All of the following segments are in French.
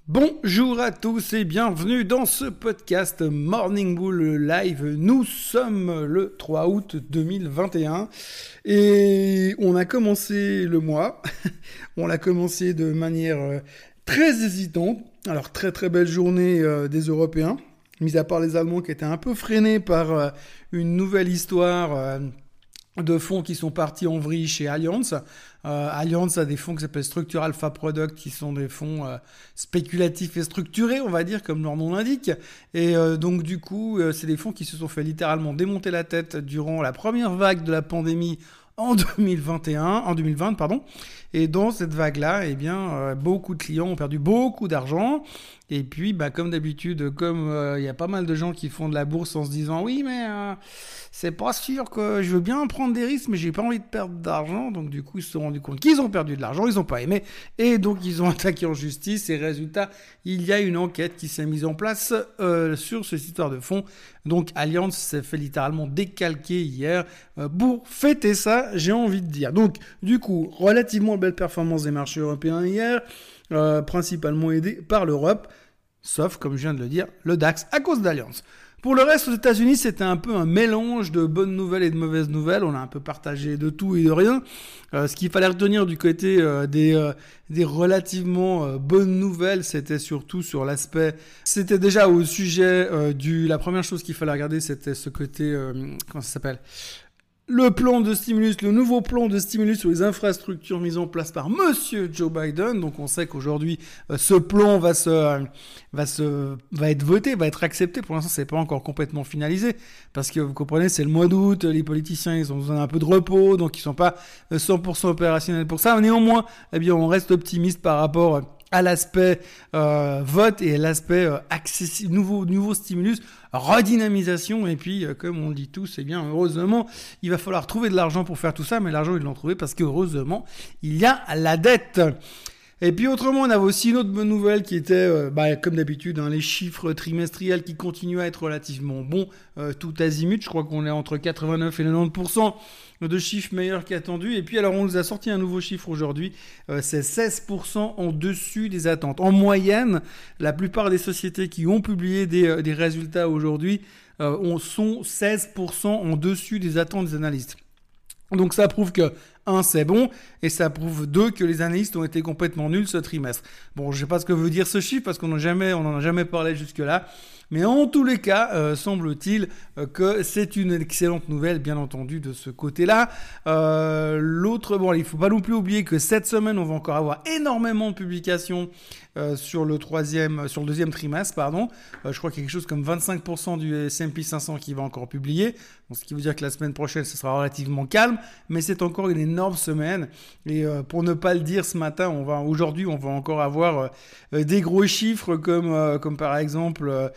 Bonjour à tous et bienvenue dans ce podcast Morning Bull Live. Nous sommes le 3 août 2021 et on a commencé le mois. On l'a commencé de manière très hésitante. Alors très très belle journée des Européens, mis à part les Allemands qui étaient un peu freinés par une nouvelle histoire de fonds qui sont partis en vrille chez Allianz. Allianz a des fonds qui s'appellent Structural Alpha Product, qui sont des fonds spéculatifs et structurés, on va dire, comme leur nom l'indique. Et donc du coup, c'est des fonds qui se sont fait littéralement démonter la tête durant la première vague de la pandémie en 2020, pardon. Et dans cette vague-là, eh bien, beaucoup de clients ont perdu beaucoup d'argent. Et puis, comme d'habitude, comme il y a pas mal de gens qui font de la bourse en se disant « Oui, mais c'est pas sûr que je veux bien prendre des risques, mais j'ai pas envie de perdre d'argent. » Donc du coup, ils se sont rendus compte qu'ils ont perdu de l'argent, ils ont pas aimé. Et donc, ils ont attaqué en justice. Et résultat, il y a une enquête qui s'est mise en place sur cette histoire de fonds. Donc, Allianz s'est fait littéralement décalquer hier pour fêter ça, j'ai envie de dire. Donc, du coup, relativement belle performance des marchés européens hier, principalement aidé par l'Europe, sauf, comme je viens de le dire, le DAX à cause d'Allianz. Pour le reste, aux États-Unis, c'était un peu un mélange de bonnes nouvelles et de mauvaises nouvelles. On a un peu partagé de tout et de rien. Ce qu'il fallait retenir du côté des relativement bonnes nouvelles, c'était surtout sur l'aspect... C'était déjà au sujet la première chose qu'il fallait regarder, c'était ce côté... comment ça s'appelle ? Le plan de stimulus, le nouveau plan de stimulus sur les infrastructures mis en place par Monsieur Joe Biden. Donc on sait qu'aujourd'hui ce plan va être voté, va être accepté. Pour l'instant, c'est pas encore complètement finalisé parce que vous comprenez, c'est le mois d'août, les politiciens ils ont besoin d'un peu de repos, donc ils sont pas 100% opérationnels pour ça. Néanmoins, eh bien on reste optimiste par rapport à l'aspect vote et à l'aspect accessible, nouveau stimulus, redynamisation, et puis comme on le dit tous, eh bien heureusement il va falloir trouver de l'argent pour faire tout ça, mais l'argent ils l'ont trouvé parce que heureusement il y a la dette. Et puis autrement, on avait aussi une autre bonne nouvelle qui était, comme d'habitude, les chiffres trimestriels qui continuent à être relativement bons, tout azimut. Je crois qu'on est entre 89 et 90% de chiffres meilleurs qu'attendus. Et puis alors, on nous a sorti un nouveau chiffre aujourd'hui, c'est 16% en dessus des attentes. En moyenne, la plupart des sociétés qui ont publié des résultats aujourd'hui sont 16% en dessus des attentes des analystes. Donc ça prouve que 1, c'est bon, et ça prouve 2, que les analystes ont été complètement nuls ce trimestre. Bon, je sais pas ce que veut dire ce chiffre, parce qu'on n'en a jamais parlé jusque-là, mais en tous les cas, semble-t-il que c'est une excellente nouvelle, bien entendu, de ce côté-là. Il faut pas non plus oublier que cette semaine, on va encore avoir énormément de publications sur le deuxième trimestre, pardon. Je crois qu'il y a quelque chose comme 25% du S&P 500 qui va encore publier. Donc, ce qui veut dire que la semaine prochaine, ce sera relativement calme, mais c'est encore une énorme semaine. Et pour ne pas le dire, ce matin, aujourd'hui, on va encore avoir des gros chiffres comme par exemple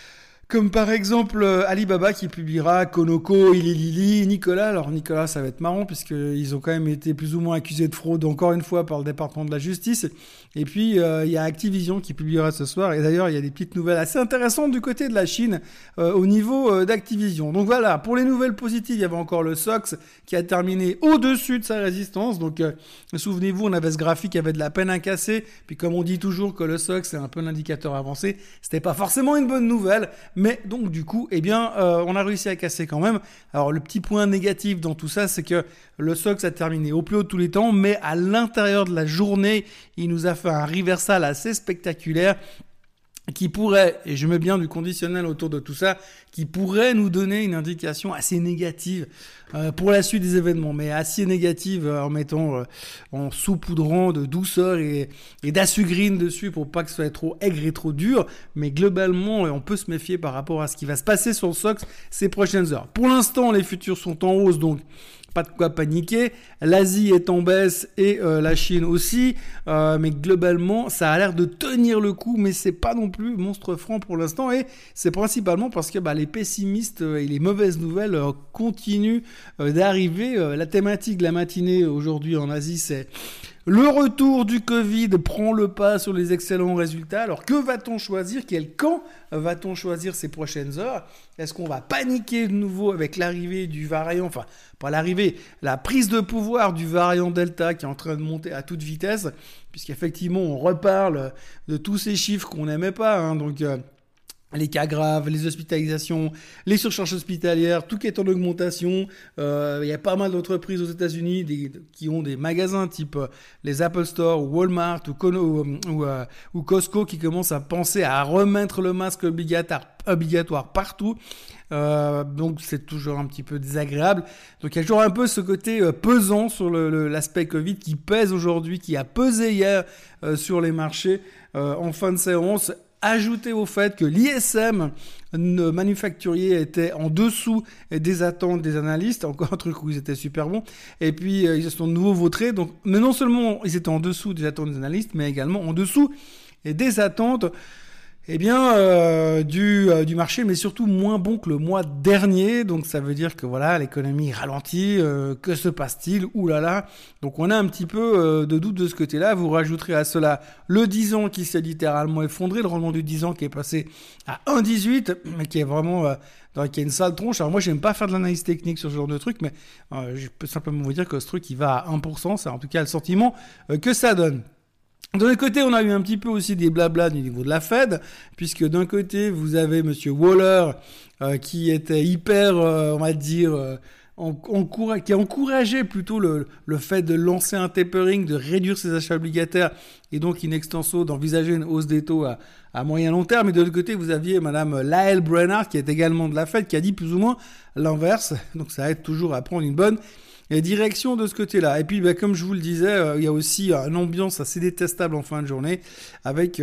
Alibaba qui publiera Conoco, Lili, Nicolas. Alors Nicolas, ça va être marrant puisqu'ils ont quand même été plus ou moins accusés de fraude encore une fois par le département de la justice. Et puis il y a Activision qui publiera ce soir. Et d'ailleurs, il y a des petites nouvelles assez intéressantes du côté de la Chine au niveau d'Activision. Donc voilà, pour les nouvelles positives, il y avait encore le SOX qui a terminé au-dessus de sa résistance. Donc souvenez-vous, on avait ce graphique qui avait de la peine à casser. Puis comme on dit toujours que le SOX c'est un peu l'indicateur avancé, c'était pas forcément une bonne nouvelle. Mais donc du coup, on a réussi à casser quand même. Alors le petit point négatif dans tout ça, c'est que le SOX a terminé au plus haut de tous les temps, mais à l'intérieur de la journée, il nous a fait un reversal assez spectaculaire qui pourrait, et je mets bien du conditionnel autour de tout ça, qui pourrait nous donner une indication assez négative pour la suite des événements, mais assez négative en saupoudrant de douceur et d'assugrine dessus pour pas que ce soit trop aigre et trop dur, mais globalement, on peut se méfier par rapport à ce qui va se passer sur le SOX ces prochaines heures. Pour l'instant, les futurs sont en hausse, donc pas de quoi paniquer. L'Asie est en baisse et la Chine aussi. Mais globalement, ça a l'air de tenir le coup, mais c'est pas non plus monstre franc pour l'instant. Et c'est principalement parce que les pessimistes et les mauvaises nouvelles continuent d'arriver. La thématique de la matinée aujourd'hui en Asie, c'est Le retour du Covid prend le pas sur les excellents résultats. Alors que va-t-on choisir? Quel camp va-t-on choisir ces prochaines heures? Est-ce qu'on va paniquer de nouveau avec l'arrivée du variant, enfin pas l'arrivée, la prise de pouvoir du variant Delta qui est en train de monter à toute vitesse, puisqu'effectivement on reparle de tous ces chiffres qu'on n'aimait pas, hein, donc les cas graves, les hospitalisations, les surcharges hospitalières, tout qui est en augmentation. Il y a pas mal d'entreprises aux États-Unis qui ont des magasins type les Apple Store ou Walmart ou Costco qui commencent à penser à remettre le masque obligatoire partout. Donc c'est toujours un petit peu désagréable. Donc il y a toujours un peu ce côté pesant sur l'aspect Covid qui pèse aujourd'hui, qui a pesé hier sur les marchés en fin de séance. Ajouté au fait que l'ISM manufacturier était en dessous des attentes des analystes, encore un truc où ils étaient super bons, et puis ils se sont de nouveau vautrés. Donc, mais non seulement ils étaient en dessous des attentes des analystes, mais également en dessous des attentes du marché, mais surtout moins bon que le mois dernier. Donc ça veut dire que voilà, l'économie ralentit. Que se passe-t-il? Ouh là là. Donc on a un petit peu de doute de ce côté-là. Vous rajouterez à cela le 10 ans qui s'est littéralement effondré, le rendement du 10 ans qui est passé à 1,18, mais qui est vraiment qui a une sale tronche. Alors moi j'aime pas faire de l'analyse technique sur ce genre de truc, mais je peux simplement vous dire que ce truc il va à 1%. C'est en tout cas le sentiment que ça donne. D'un autre côté, on a eu un petit peu aussi des blabla du niveau de la Fed, puisque d'un côté, vous avez Monsieur Waller qui était hyper, on va dire, qui a encouragé plutôt le fait de lancer un tapering, de réduire ses achats obligataires et donc in extenso d'envisager une hausse des taux à moyen long terme. Et de l'autre côté, vous aviez Madame Lael Brainard qui est également de la Fed, qui a dit plus ou moins l'inverse. Donc ça aide toujours à prendre une bonne direction de ce côté-là. Et puis, comme je vous le disais, il y a aussi une ambiance assez détestable en fin de journée avec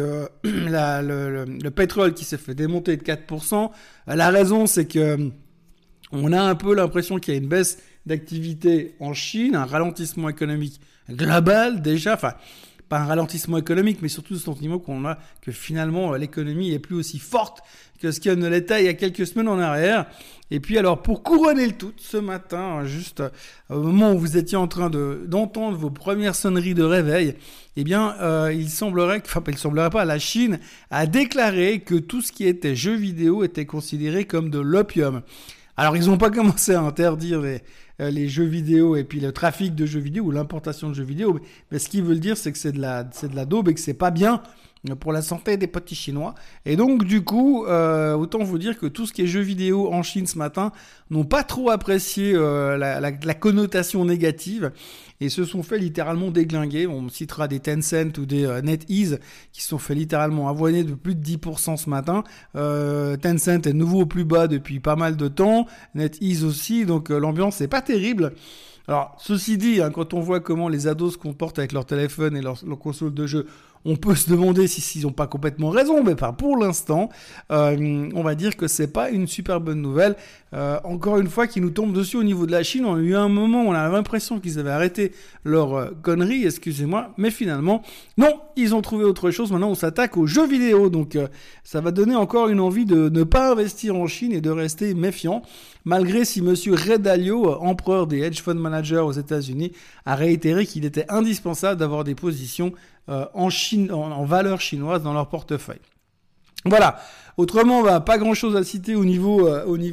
le pétrole qui s'est fait démonter de 4%. La raison, c'est que on a un peu l'impression qu'il y a une baisse d'activité en Chine, un ralentissement économique global déjà, enfin pas un ralentissement économique, mais surtout le sentiment qu'on a que finalement l'économie est plus aussi forte que ce qu'elle ne l'était il y a quelques semaines en arrière. Et puis alors pour couronner le tout, ce matin, juste au moment où vous étiez en train d'entendre vos premières sonneries de réveil, eh bien il semblerait pas, la Chine a déclaré que tout ce qui était jeux vidéo était considéré comme de l'opium. Alors ils n'ont pas commencé à interdire les jeux vidéo et puis le trafic de jeux vidéo ou l'importation de jeux vidéo, mais ce qu'ils veulent dire c'est que c'est de la daube et que c'est pas bien pour la santé des petits Chinois. Et donc du coup, autant vous dire que tout ce qui est jeux vidéo en Chine ce matin n'ont pas trop apprécié la connotation négative et se sont fait littéralement déglinguer. On citera des Tencent ou des NetEase qui se sont fait littéralement avoiner de plus de 10% ce matin. Tencent est de nouveau au plus bas depuis pas mal de temps, NetEase aussi, donc l'ambiance n'est pas terrible. Alors, ceci dit, quand on voit comment les ados se comportent avec leur téléphone et leur console de jeu, on peut se demander s'ils n'ont pas complètement raison, mais pas pour l'instant. On va dire que c'est pas une super bonne nouvelle. Encore une fois, qui nous tombe dessus au niveau de la Chine. On a eu un moment où on a l'impression qu'ils avaient arrêté leur connerie, excusez-moi, mais finalement, non, ils ont trouvé autre chose. Maintenant, on s'attaque aux jeux vidéo, donc ça va donner encore une envie de ne pas investir en Chine et de rester méfiant. Malgré si Monsieur Ray Dalio, empereur des hedge fund managers aux États-Unis, a réitéré qu'il était indispensable d'avoir des positions en Chine, en valeurs chinoises dans leur portefeuille. Voilà. Autrement, pas grand-chose à citer au niveau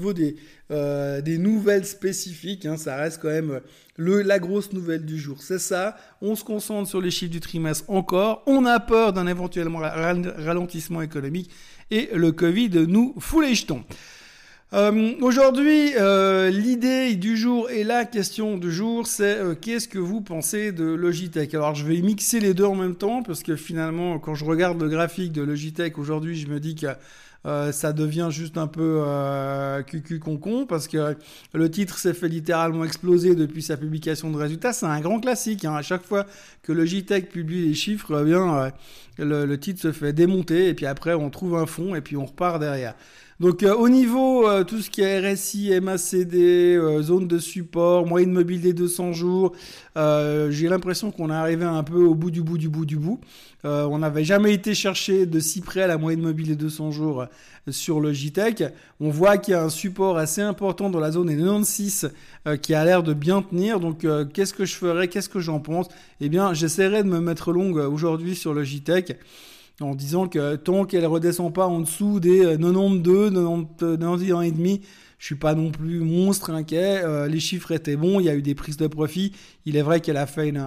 des nouvelles spécifiques. Ça reste quand même la grosse nouvelle du jour. C'est ça. On se concentre sur les chiffres du trimestre encore. On a peur d'un éventuellement ralentissement économique et le Covid nous fout les jetons. Aujourd'hui, l'idée du jour et la question du jour, c'est qu'est-ce que vous pensez de Logitech? Alors, je vais mixer les deux en même temps parce que finalement, quand je regarde le graphique de Logitech aujourd'hui, je me dis que ça devient juste un peu cucu-concon parce que le titre s'est fait littéralement exploser depuis sa publication de résultats. C'est un grand classique. À chaque fois que Logitech publie les chiffres, le titre se fait démonter et puis après, on trouve un fond et puis on repart derrière. Donc au niveau tout ce qui est RSI, MACD, zone de support, moyenne mobile des 200 jours, j'ai l'impression qu'on est arrivé un peu au bout du bout. On n'avait jamais été chercher de si près à la moyenne mobile des 200 jours sur le JTech. On voit qu'il y a un support assez important dans la zone des 96 qui a l'air de bien tenir. Donc, qu'est-ce que je ferais? Qu'est-ce que j'en pense? Eh bien, j'essaierai de me mettre long aujourd'hui sur le JTech en disant que tant qu'elle redescend pas en dessous des 92, 90 ans et demi, je suis pas non plus monstre inquiet. Les chiffres étaient bons, il y a eu des prises de profit. Il est vrai qu'elle a fait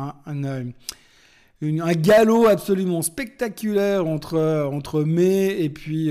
un galop absolument spectaculaire entre mai et puis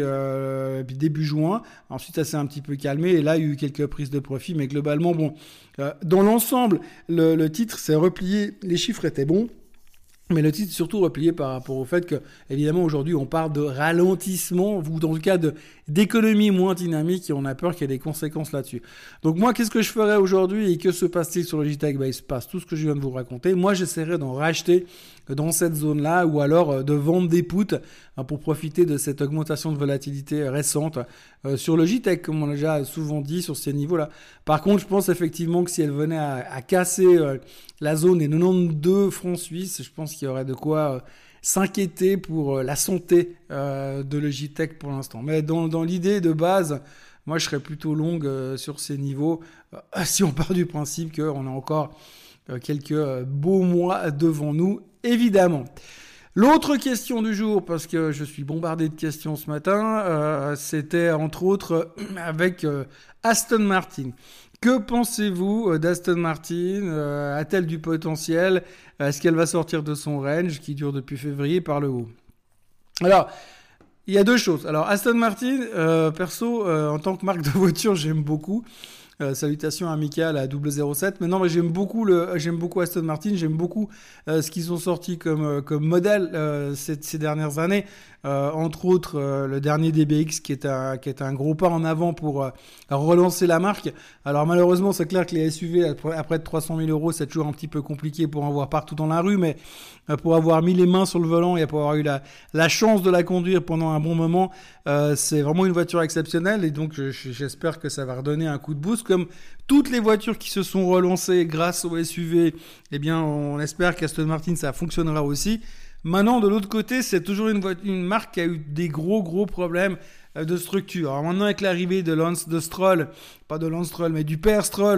début juin. Ensuite, ça s'est un petit peu calmé et là, il y a eu quelques prises de profit. Mais globalement, bon, dans l'ensemble, le titre s'est replié. Les chiffres étaient bons. Mais le titre surtout replié par rapport au fait que, évidemment, aujourd'hui, on parle de ralentissement, ou dans le cas d'économie moins dynamique, et on a peur qu'il y ait des conséquences là-dessus. Donc moi, qu'est-ce que je ferais aujourd'hui et que se passe-t-il sur le JTech? Il se passe tout ce que je viens de vous raconter. Moi, j'essaierais d'en racheter dans cette zone-là ou alors de vendre des puts pour profiter de cette augmentation de volatilité récente sur le JTech, comme on l'a déjà souvent dit sur ces niveaux-là. Par contre, je pense effectivement que si elle venait à casser la zone des 92 francs suisses, je pense qu'il y aurait de quoi s'inquiéter pour la santé de le JTech pour l'instant. Mais dans l'idée de base, moi je serais plutôt longue sur ces niveaux si on part du principe qu'on a encore quelques beaux mois devant nous, évidemment. L'autre question du jour, parce que je suis bombardé de questions ce matin, c'était entre autres avec Aston Martin. Que pensez-vous d'Aston Martin? A-t-elle du potentiel? Est-ce qu'elle va sortir de son range qui dure depuis février par le haut? Alors, il y a deux choses. Alors, Aston Martin, perso, en tant que marque de voiture, j'aime beaucoup. Salutations amicales à 007. Mais non, mais j'aime beaucoup Aston Martin. J'aime beaucoup ce qu'ils ont sorti comme modèle ces dernières années. Entre autres, le dernier DBX qui est un gros pas en avant pour relancer la marque. Alors malheureusement, c'est clair que les SUV après 300 000 euros, c'est toujours un petit peu compliqué pour en voir partout dans la rue. Mais pour avoir mis les mains sur le volant et pour avoir eu la chance de la conduire pendant un bon moment, c'est vraiment une voiture exceptionnelle. Et donc j'espère que ça va redonner un coup de boost. Comme toutes les voitures qui se sont relancées grâce au SUV, eh bien on espère qu'Aston Martin ça fonctionnera aussi. Maintenant, de l'autre côté, c'est toujours une marque qui a eu des gros problèmes de structure. Alors maintenant, avec l'arrivée de Stroll, pas de Lance Stroll, mais du père Stroll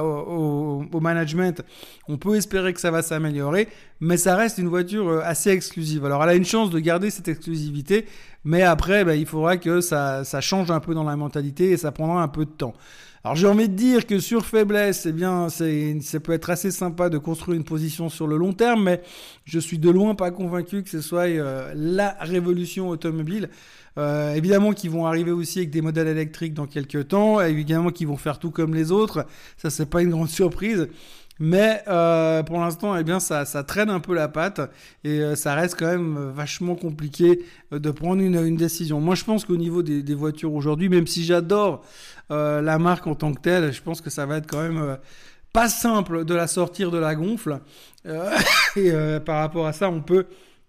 au management, on peut espérer que ça va s'améliorer, mais ça reste une voiture assez exclusive. Alors, elle a une chance de garder cette exclusivité, mais après, il faudra que ça change un peu dans la mentalité et ça prendra un peu de temps. Alors j'ai envie de dire que sur faiblesse, eh bien, ça peut être assez sympa de construire une position sur le long terme, mais je suis de loin pas convaincu que ce soit la révolution automobile. Évidemment qu'ils vont arriver aussi avec des modèles électriques dans quelques temps, évidemment qu'ils vont faire tout comme les autres, ça c'est pas une grande surprise. Mais pour l'instant, eh bien, ça traîne un peu la patte et ça reste quand même vachement compliqué de prendre une décision. Moi, je pense qu'au niveau des voitures aujourd'hui, même si j'adore la marque en tant que telle, je pense que ça va être quand même pas simple de la sortir de la gonfle. Et par rapport à ça, on peut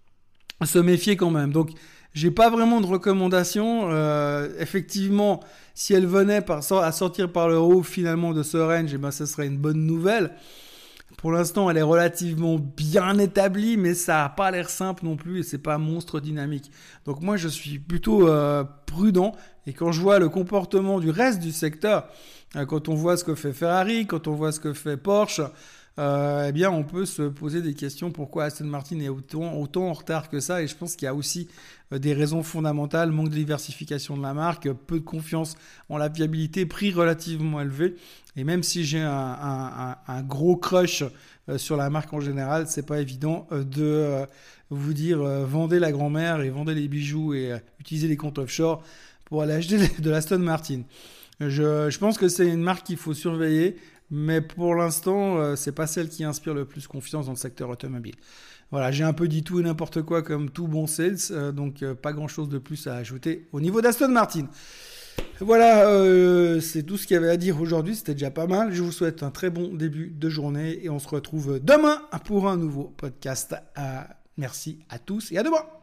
se méfier quand même. Donc, j'ai pas vraiment de recommandations. Effectivement, si elle venait à sortir par le haut finalement de ce range, eh ben, ce serait une bonne nouvelle. Pour l'instant, elle est relativement bien établie, mais ça n'a pas l'air simple non plus et c'est pas monstre dynamique. Donc moi, je suis plutôt prudent. Et quand je vois le comportement du reste du secteur, quand on voit ce que fait Ferrari, quand on voit ce que fait Porsche, eh bien, on peut se poser des questions pourquoi Aston Martin est autant en retard que ça. Et je pense qu'il y a aussi des raisons fondamentales, manque de diversification de la marque, peu de confiance en la viabilité, prix relativement élevé. Et même si j'ai un gros crush sur la marque en général, c'est pas évident de vous dire vendez la grand-mère et vendez les bijoux et utilisez les comptes offshore pour aller acheter de l'Aston Martin. Je pense que c'est une marque qu'il faut surveiller. Mais pour l'instant, c'est pas celle qui inspire le plus confiance dans le secteur automobile. Voilà, j'ai un peu dit tout et n'importe quoi comme tout bon sales, donc pas grand-chose de plus à ajouter au niveau d'Aston Martin. Voilà, c'est tout ce qu'il y avait à dire aujourd'hui, c'était déjà pas mal. Je vous souhaite un très bon début de journée et on se retrouve demain pour un nouveau podcast. Merci à tous et à demain.